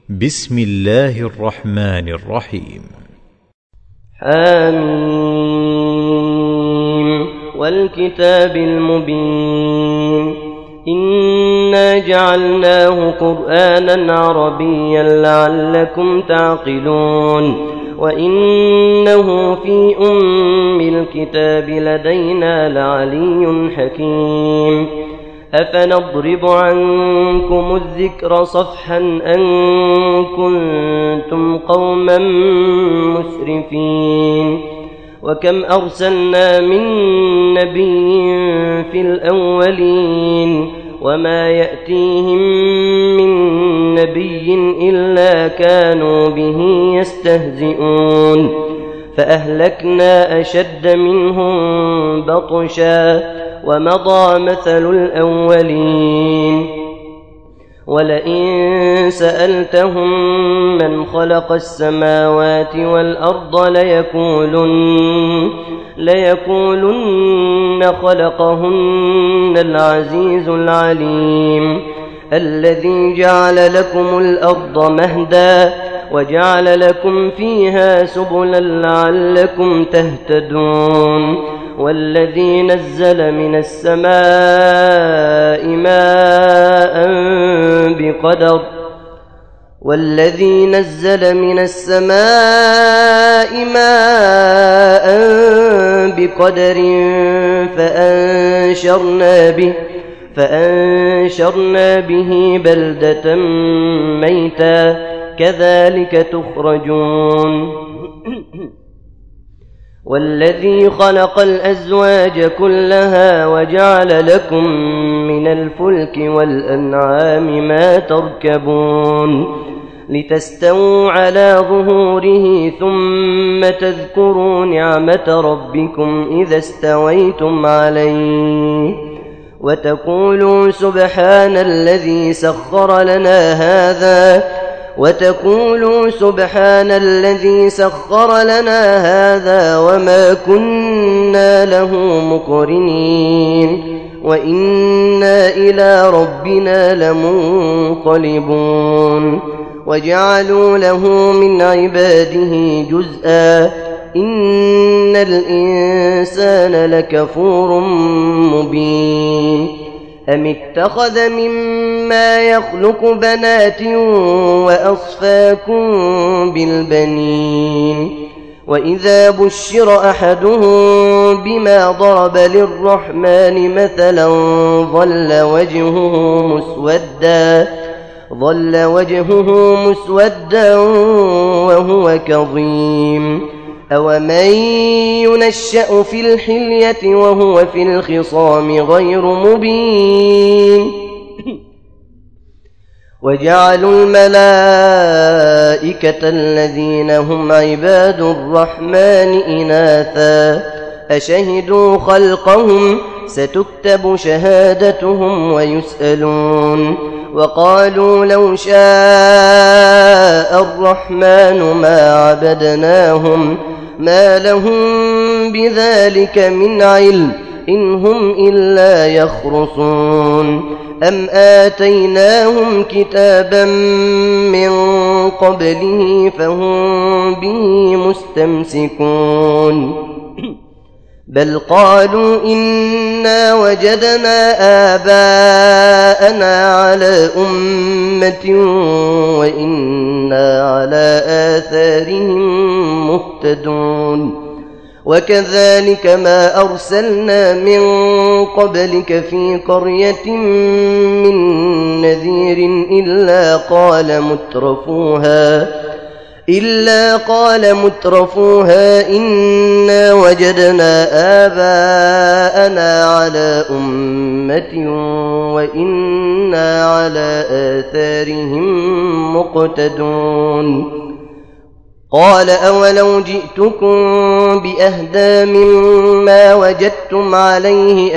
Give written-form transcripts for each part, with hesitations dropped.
بسم الله الرحمن الرحيم. حميم والكتاب المبين إنا جعلناه قرآنا عربيا لعلكم تعقلون وإنه في أم الكتاب لدينا لعلي حكيم أفنضرب عنكم الذكر صفحا أن كنتم قوما مسرفين وكم أرسلنا من نبي في الأولين وما يأتيهم من نبي إلا كانوا به يستهزئون فأهلكنا أشد منهم بطشا ومضى مثل الأولين ولئن سألتهم من خلق السماوات والأرض ليقولن خلقهن العزيز العليم الذي جعل لكم الأرض مهدا وجعل لكم فيها سبلا لعلكم تهتدون والذي نزل من السماء ماء بقدر فأنشرنا به بلدة ميتا كذلك تخرجون والذي خلق الأزواج كلها وجعل لكم من الفلك والأنعام ما تركبون لتستووا على ظهوره ثم تذكروا نعمة ربكم إذا استويتم عليه وتقولوا سبحان الذي سخر لنا هذا وما كنا له مقرنين وإنا إلى ربنا لمنقلبون وجعلوا له من عباده جزءا إن الإنسان لكفور مبين أم اتخذ مما يخلق بنات وأصفاكم بالبنين وإذا بشر أحدهم بما ضرب للرحمن مثلا ظل وجهه مسودا وهو كظيم أومن ينشأ في الحلية وهو في الخصام غير مبين وجعلوا الملائكة الذين هم عباد الرحمن إناثا أشهدوا خلقهم ستكتب شهادتهم ويسألون وقالوا لو شاء الرحمن ما عبدناهم ما لهم بذلك من علم إن هم إلا يخرصون أم آتيناهم كتابا من قبله فهم به مستمسكون بل قالوا إنا وجدنا آباءنا على أمة وإنا على آثارهم مهتدون وكذلك ما أرسلنا من قبلك في قرية من نذير إلا قال مترفوها إنا وجدنا آباءنا على أمة وإنا على آثارهم مقتدون قال أولو جئتكم بأهدى مما وجدتم عليه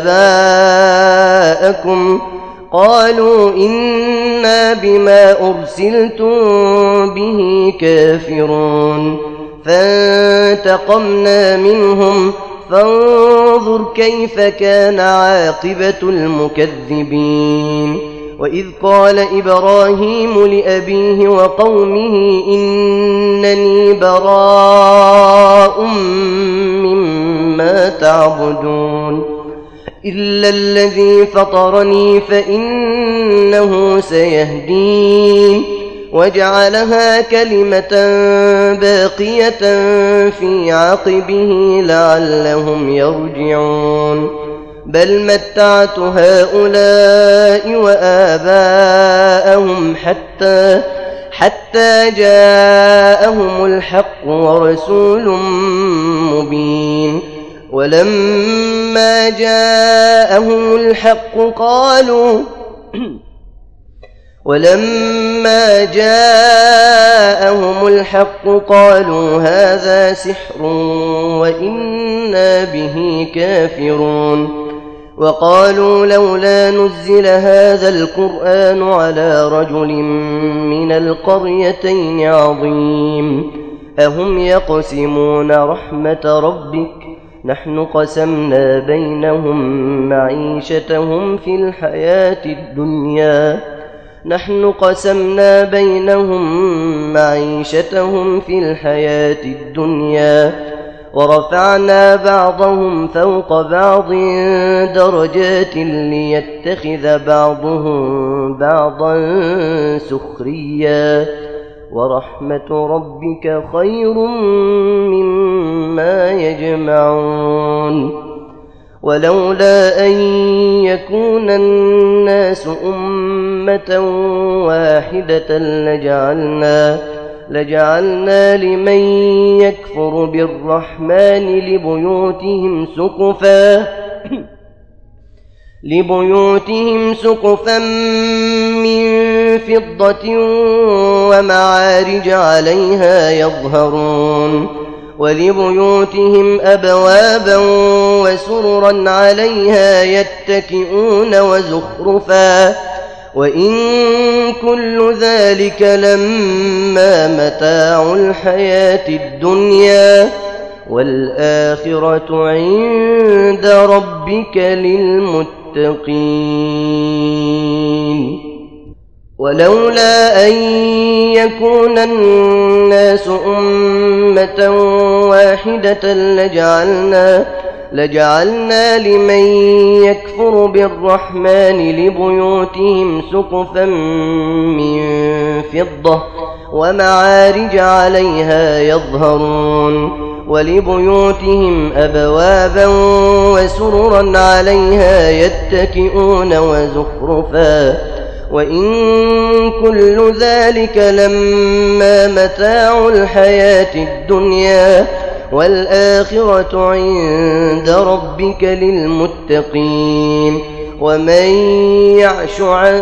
آباءكم قالوا إنا بما أرسلتم به كافرون فانتقمنا منهم فانظر كيف كان عاقبة المكذبين وإذ قال إبراهيم لأبيه وقومه إنني براء مما تعبدون إلا الذي فطرني فإنه سيهدين وجعلها كلمة باقية في عقبه لعلهم يرجعون بل متعت هؤلاء وآباءهم حتى جاءهم الحق ورسول مبين ولما جاءهم الحق قالوا هذا سحر وإنا به كافرون وقالوا لولا نزل هذا القرآن على رجل من القريتين عظيم أهم يقسمون رحمة ربك نحن قسمنا بينهم معيشتهم في الحياة الدنيا ورفعنا بعضهم فوق بعض درجات ليتخذ بعضهم بعضا سخريا ورحمة ربك خير مما يجمعون ولولا أن يكون الناس أمة واحدة لجعلنا لمن يكفر بالرحمن لبيوتهم سقفا من فضة ومعارج عليها يظهرون ولبيوتهم أبوابا وسررا عليها يتكئون وزخرفا وإن كل ذلك لما متاع الحياة الدنيا والآخرة عند ربك للمتقين ولولا أن يكون الناس أمة واحدة لجعلنا لمن يكفر بالرحمن لبيوتهم سقفا من فضة ومعارج عليها يظهرون ولبيوتهم أبوابا وسررا عليها يتكئون وزخرفا وإن كل ذلك لما متاع الحياة الدنيا والآخرة عند ربك للمتقين ومن يعش عن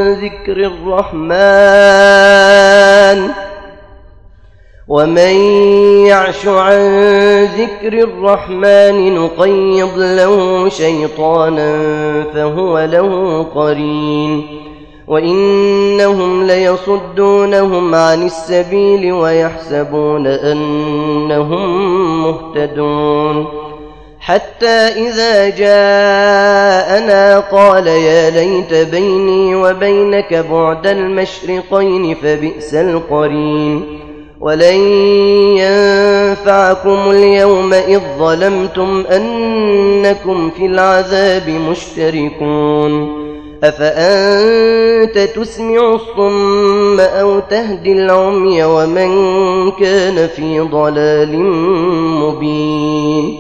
ذكر الرحمن نقيض له شيطانا فهو له قرين وإنهم ليصدونهم عن السبيل ويحسبون أنهم مهتدون حتى إذا جاءنا قال يا ليت بيني وبينك بعد المشرقين فبئس القرين ولن ينفعكم اليوم إذ ظلمتم أنكم في العذاب مشتركون أفأنت تسمع الصم أو تهدي العمي ومن كان في ضلال مبين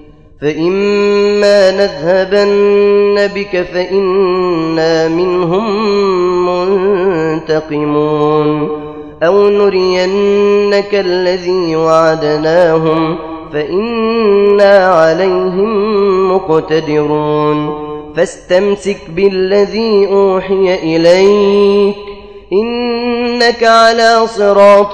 فإما نذهبن بك فإنا منهم منتقمون أو نرينك الذي وعدناهم فإنا عليهم مقتدرون فاستمسك بالذي أوحي إليك إنك على صراط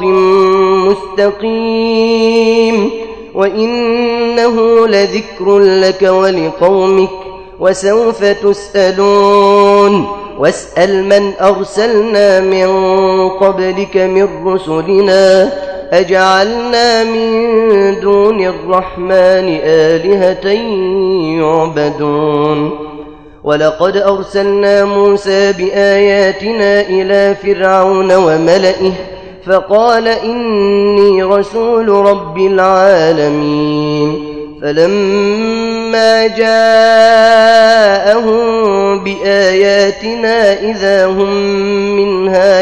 مستقيم وإنه لذكر لك ولقومك وسوف تسألون واسأل من أرسلنا من قبلك من رسلنا أجعلنا من دون الرحمن آلهة يعبدون ولقد أرسلنا موسى بآياتنا إلى فرعون وملئه فقال إني رسول رب العالمين فلما جاءهم بآياتنا إذا هم منها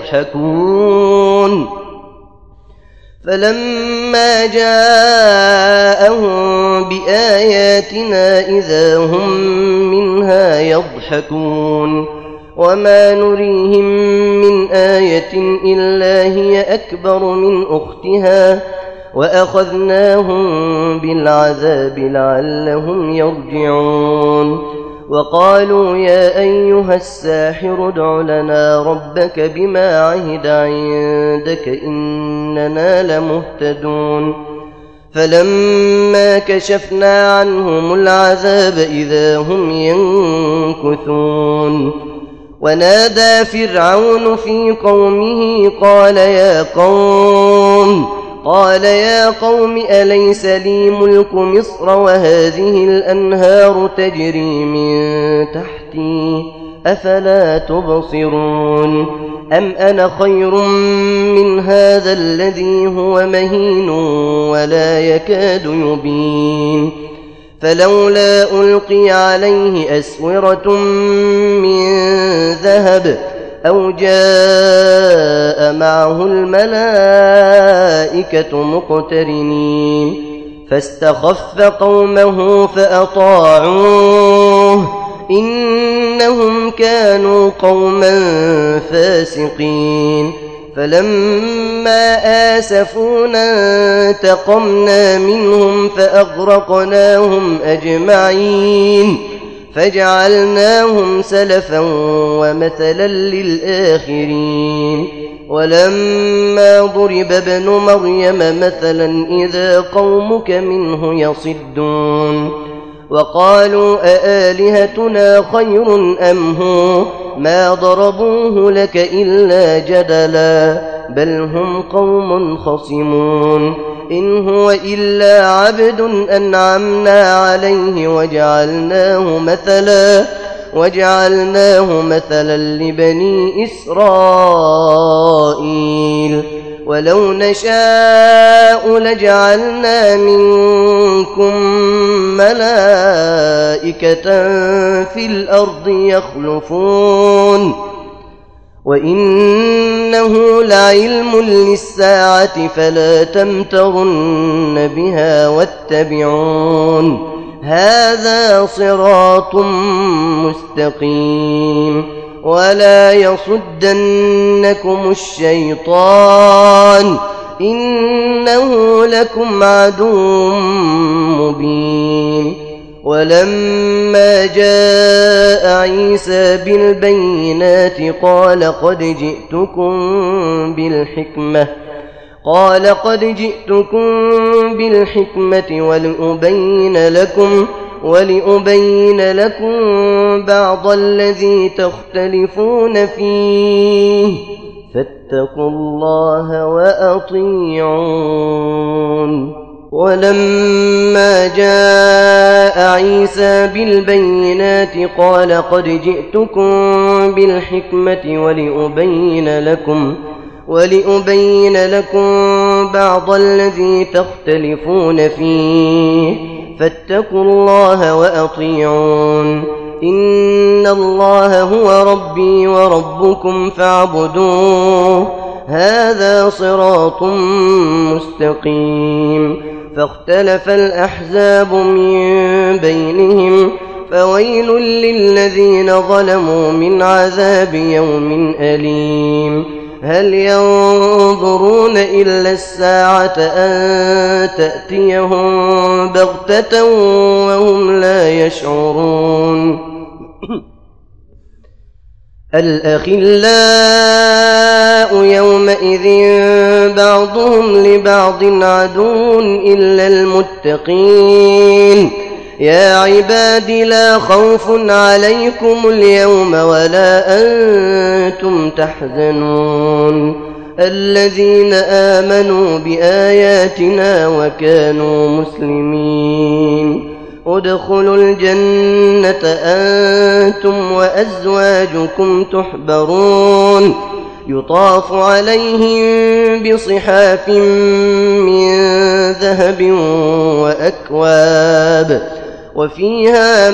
يضحكون وما نريهم من آية إلا هي أكبر من أختها وأخذناهم بالعذاب لعلهم يرجعون وقالوا يا أيها الساحر ادع لنا ربك بما عهد عندك إننا لمهتدون فلما كشفنا عنهم العذاب إذا هم ينكثون ونادى فرعون في قومه قال يا قوم أليس لي ملك مصر وهذه الأنهار تجري من تحتي أفلا تبصرون أم أنا خير من هذا الذي هو مهين ولا يكاد يبين فلولا ألقي عليه أسورة من ذهب أو جاء معه الملائكة مقترنين فاستخف قومه فأطاعوه إنهم كانوا قوما فاسقين فلما آسفونا انتقمنا منهم فأغرقناهم أجمعين فجعلناهم سلفا ومثلا للآخرين ولما ضرب ابن مريم مثلا إذا قومك منه يصدون وقالوا أآلهتنا خير أم هو ما ضربوه لك إلا جدلا بل هم قوم خصمون إن هو إلا عبد أنعمنا عليه وجعلناه مثلا لبني إسرائيل ولو نشاء لجعلنا منكم ملائكة في الأرض يخلفون وإنه لعلم للساعة فلا تمترن بها واتبعون هذا صراط مستقيم ولا يصدنكم الشيطان إنه لكم عدو مبين ولما جاء عيسى بالبينات قال قد جئتكم بالحكمة ولأبين لكم بعض الذي تختلفون فيه فاتقوا الله وأطيعون ولما جاء عيسى بالبينات قال قد جئتكم بالحكمة ولأبين لكم بعض الذي تختلفون فيه فاتقوا الله وأطيعون إن الله هو ربي وربكم فاعبدوه هذا صراط مستقيم فاختلف الأحزاب من بينهم فويل للذين ظلموا من عذاب يوم أليم هل ينظرون إلا الساعة أن تأتيهم بغتة وهم لا يشعرون الأخلاء يومئذ بعضهم لبعض عدو إلا المتقين يا عباد لا خوف عليكم اليوم ولا أنتم تحزنون الذين آمنوا بآياتنا وكانوا مسلمين ادخلوا الجنة أنتم وأزواجكم تحبرون يطاف عليهم بصحاف من ذهب وأكواب وفيها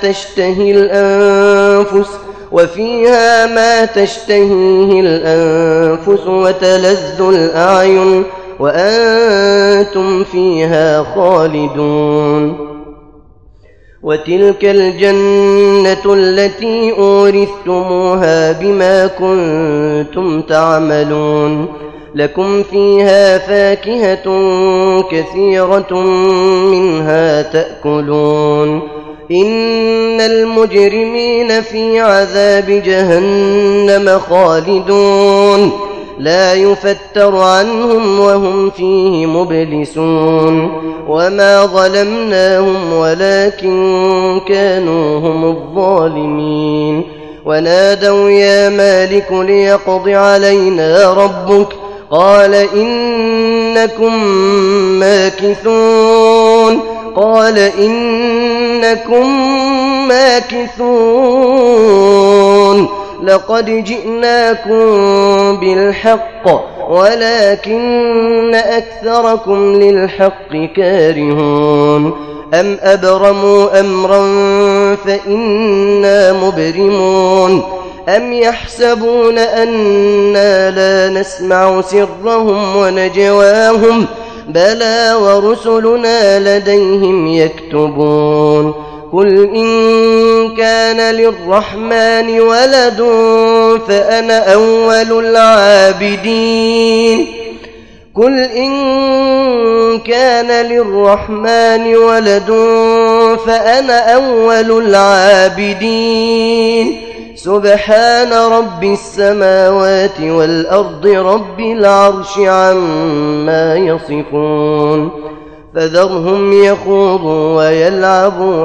ما تشتهيه الأنفس وتلذ الأعين وأنتم فيها خالدون وتلك الجنة التي أورثتموها بما كنتم تعملون لكم فيها فاكهة كثيرة منها تأكلون إن المجرمين في عذاب جهنم خالدون لا يفتر عنهم وهم فيه مبلسون وما ظلمناهم ولكن كانوا هم الظالمين ونادوا يا مالك ليقض علينا ربك قال إنكم ماكثون لقد جئناكم بالحق ولكن أكثركم للحق كارهون أم أبرموا أمرا فإنا مبرمون أم يحسبون أنا لا نسمع سرهم ونجواهم بلى ورسلنا لديهم يكتبون قل إن كان للرحمن ولد فأنا أول العابدين سبحان رب السماوات والأرض رب العرش عما يصفون فذرهم يخوضوا ويلعبوا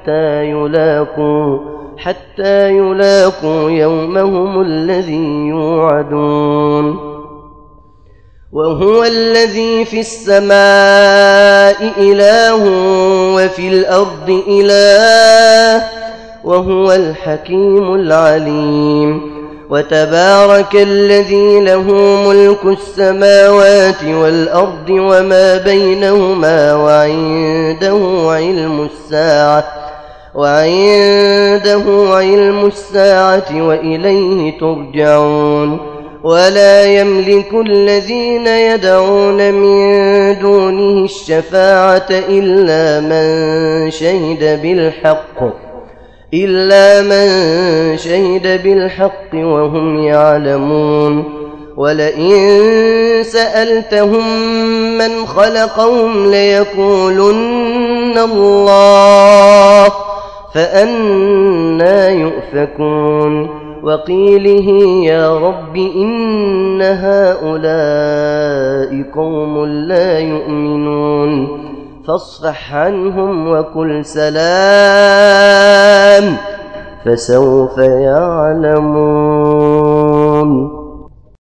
حتى يلاقوا يومهم الذي يوعدون وهو الذي في السماء إله وفي الأرض إله وهو الحكيم العليم وتبارك الذي له ملك السماوات والأرض وما بينهما وعنده علم الساعة وإليه ترجعون ولا يملك الذين يدعون من دونه الشفاعة إلا من شهد بالحق وهم يعلمون ولئن سألتهم من خلقهم ليقولن الله فأنى يؤفكون وقيله يا رب إن هؤلاء قوم لا يؤمنون فاصفح عنهم وقل سلام فسوف يعلمون.